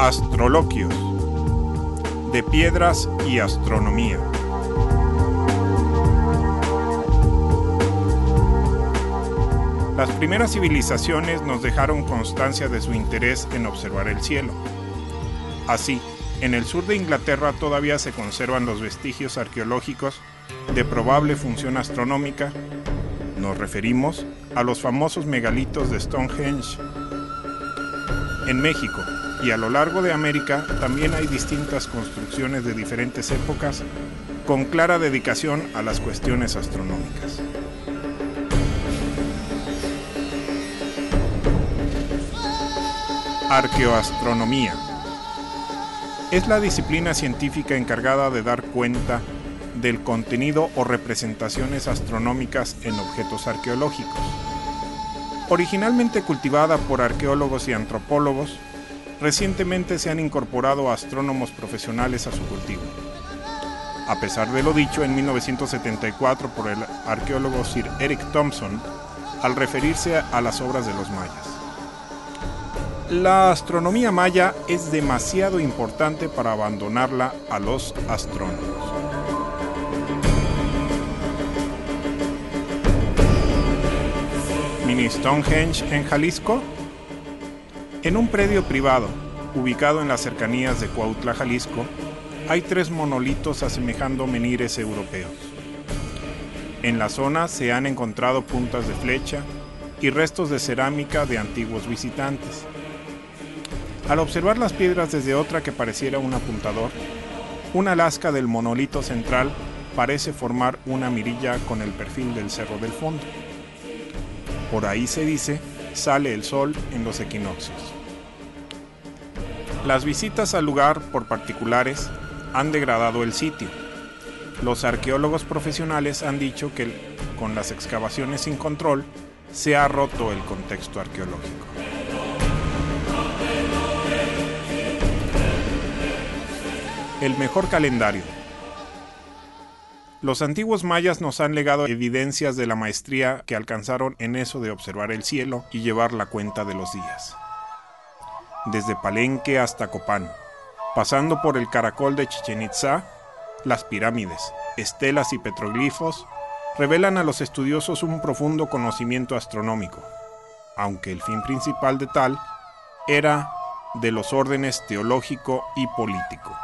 Astroloquios, de piedras y astronomía. Las primeras civilizaciones nos dejaron constancia de su interés en observar el cielo. Así, en el sur de Inglaterra todavía se conservan los vestigios arqueológicos de probable función astronómica. Nos referimos a los famosos megalitos de Stonehenge. En México y a lo largo de América también hay distintas construcciones de diferentes épocas con clara dedicación a las cuestiones astronómicas. Arqueoastronomía es la disciplina científica encargada de dar cuenta del contenido o representaciones astronómicas en objetos arqueológicos. Originalmente cultivada por arqueólogos y antropólogos, recientemente se han incorporado astrónomos profesionales a su cultivo. A pesar de lo dicho en 1974 por el arqueólogo Sir Eric Thompson, al referirse a las obras de los mayas. La astronomía maya es demasiado importante para abandonarla a los astrónomos. Mini Stonehenge en Jalisco. En un predio privado, ubicado en las cercanías de Cuautla, Jalisco, hay 3 monolitos asemejando menhires europeos. En la zona se han encontrado puntas de flecha y restos de cerámica de antiguos visitantes. Al observar las piedras desde otra que pareciera un apuntador, una lasca del monolito central parece formar una mirilla con el perfil del cerro del fondo. Por ahí se dice, sale el sol en los equinoccios. Las visitas al lugar por particulares han degradado el sitio. Los arqueólogos profesionales han dicho que con las excavaciones sin control se ha roto el contexto arqueológico. El mejor calendario. Los antiguos mayas nos han legado evidencias de la maestría que alcanzaron en eso de observar el cielo y llevar la cuenta de los días. Desde Palenque hasta Copán, pasando por el caracol de Chichén Itzá, las pirámides, estelas y petroglifos revelan a los estudiosos un profundo conocimiento astronómico, aunque el fin principal de tal era de los órdenes teológico y político.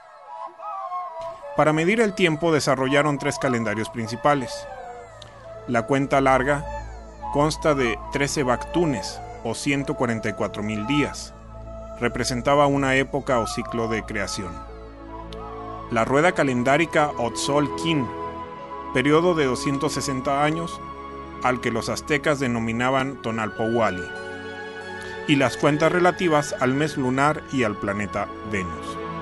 Para medir el tiempo desarrollaron 3 calendarios principales. La cuenta larga consta de 13 bactunes o 144,000 días. Representaba una época o ciclo de creación. La rueda calendárica Otzol-Kin, periodo de 260 años, al que los aztecas denominaban Tonalpouali. Y las cuentas relativas al mes lunar y al planeta Venus.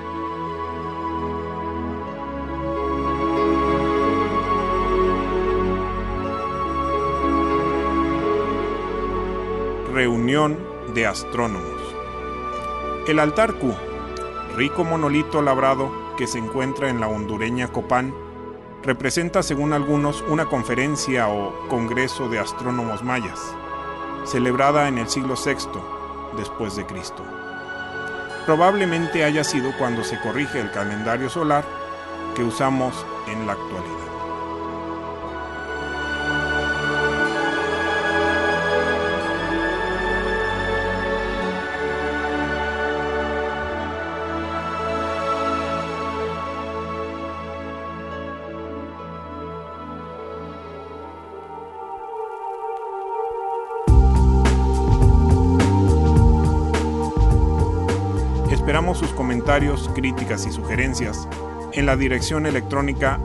Reunión de astrónomos. El altar Q, rico monolito labrado que se encuentra en la hondureña Copán, representa según algunos una conferencia o congreso de astrónomos mayas, celebrada en el siglo VI después de Cristo. Probablemente haya sido cuando se corrige el calendario solar que usamos en la actualidad. Esperamos sus comentarios, críticas y sugerencias en la dirección electrónica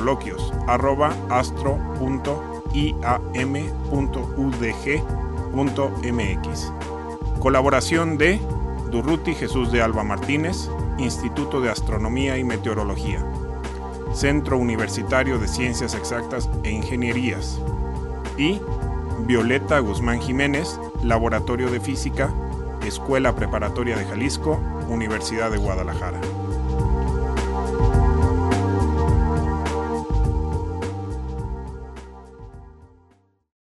astroloquios@astro.iam.udg.mx. Colaboración de Durruti Jesús de Alba Martínez, Instituto de Astronomía y Meteorología, Centro Universitario de Ciencias Exactas e Ingenierías, y Violeta Guzmán Jiménez, Laboratorio de Física, Escuela Preparatoria de Jalisco, Universidad de Guadalajara.